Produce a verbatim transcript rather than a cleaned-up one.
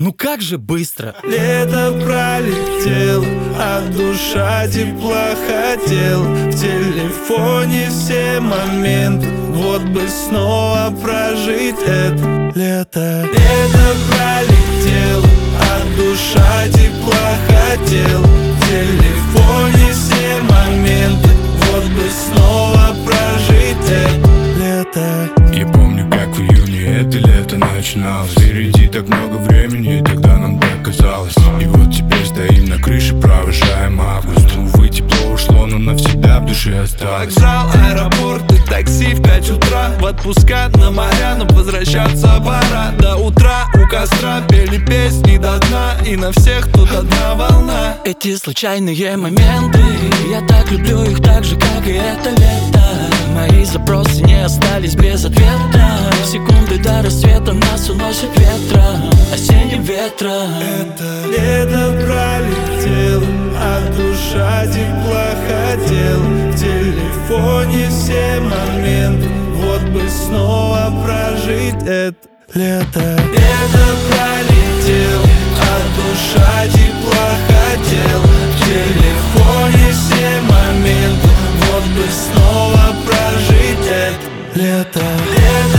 Ну как же быстро. Лето пролетело, а душа тепла хотел. В телефоне все моменты, вот бы снова прожить это лето. Лето пролетело, а душа тепла хотел. В телефоне все моменты, вот бы снова прожить это лето. Я помню, как в июне это лето начиналось. Впереди так много времени, тогда нам так казалось. И вот теперь стоим на крыше, провожаем август. Увы, тепло ушло, но навсегда в душе осталось. Вокзал, аэропорт и такси в пять утра. В отпуска на моря, но возвращаться пора. До утра у костра пели песни до дна. И на всех тут одна волна. Эти случайные моменты, я так люблю их так же, как и это лето. Мои запросы не остались без ответа. Секунды до рассвета нас уносит ветром, осенним ветром. Это лето пролетело, а душа тепла хотел. В телефоне все моменты, вот бы снова прожить это лето. Лето пролетело, а душа тепла хотел. В телефоне все моменты, вот бы снова прожить это лето. Лето